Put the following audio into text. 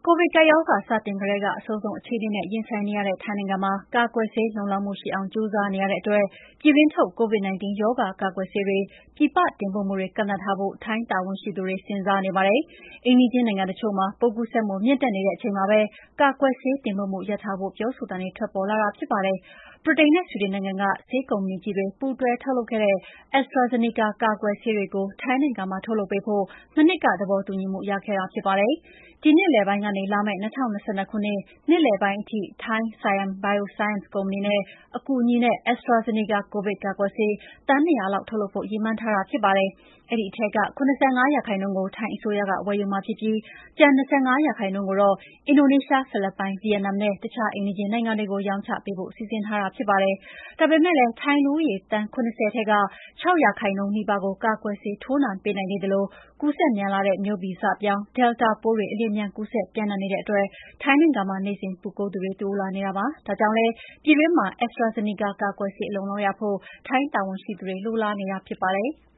ကိုဗစ်ကပ်ရောဂါစတင်ကတည်းကအဆိုးဆုံးအခြေအနေနဲ့ရင်ဆိုင်နေရတဲ့ထိုင်းနိုင်ငံမှာကာကွယ်ဆေးလုံလောက်မှုရှိအောင်ကြိုးစားနေရတဲ့အတွက်ပြည်တွင်းထုတ် COVID-19 ရောဂါကာကွယ်ဆေးတွေပြည်ပတင်ပို့မှုတွေကန့်သတ်ထားဖို့ထိုင်းတာဝန်ရှိသူတွေစဉ်းစားနေပါတယ်။အိမ်နီးချင်းနိုင်ငံတချို့မှာပိုးကူးစက်မှုမြင့်တက်နေတဲ့အချိန်မှာပဲကာကွယ်ဆေးတင်ပို့မှုရပ်ထားဖို့ပြောဆိုသံတွေထွက်ပေါ်လာတာဖြစ်ပါတယ်။ဗြိတိန်နဲ့ဆွီဒင်နိုင်ငံကဆေးကုမ္ပဏီကြီးတွေပူးတွဲထုတ်လုပ်ခဲ့တဲ့ AstraZeneca ကာကွယ်ဆေးတွေကိုထိုင်းနိုင်ငံမှာထုတ်လုပ်ပေးဖို့မနှစ်ကသဘောတူညီမှုရခဲ့တာဖြစ်ပါတယ်။ဒီနှစ်လယ်ပိုင်းကနေလာမယ့်2022 ခုနှစ်နှစ်လယ်ပိုင်းအထိထိုင်း Siam Bioscience ကုမ္ပဏီနဲ့အကူအညီနဲ့ AstraZeneca ကိုဗစ်ကာကွယ်ဆေးသန်း 200 လောက်ထုတ်လုပ်ဖို့ရည်မှန်းထားတာဖြစ်ပါတယ်။အဲဒီထဲက ၇၅% ကိုထိုင်းအစိုးရကဝယ်ယူမှာဖြစ်ပြီးကျန် 25% ကိုတော့အင်ဒိုနီးရှား၊ဖိလစ်ပိုင်၊ဗီယက်နမ်နဲ့တခြားအိမ်နီးချင်းနိုင်ငံတွေကိုရောင်းချပေးဖို့စီစဉ်ထားတာဖြစ်ပါတယ်။ဒါပေမဲ့လည်းထိုင်းလူဦးရေသန်း ၇၀ ထဲက 6% နီးပါးကိုကာကွယ်ဆေးထိုးနှံပေးနိုင်သေးသလိုကူးစက်မြန်လာတဲ့မျိုးဗီဇပြောင်း Delta ပိုးတွေအလျင်အမြန်ကူးစက်ပျံ့နှံ့နေတဲ့အတွက်ထိုင်းနိုင်ငံမှာနေ့စဉ်ပိုးကူးသူတွေတိုးလာနေတာပါ။ဒါကြောင့်လည်းပြည်တွင်းမှာ AstraZeneca ကာကွယ်ဆေးအလုံအလောက်ရဖို့ထိုင်းတာဝန်ရှိသူတွေလိုလားနေတာဖြစ်ပါတယ်။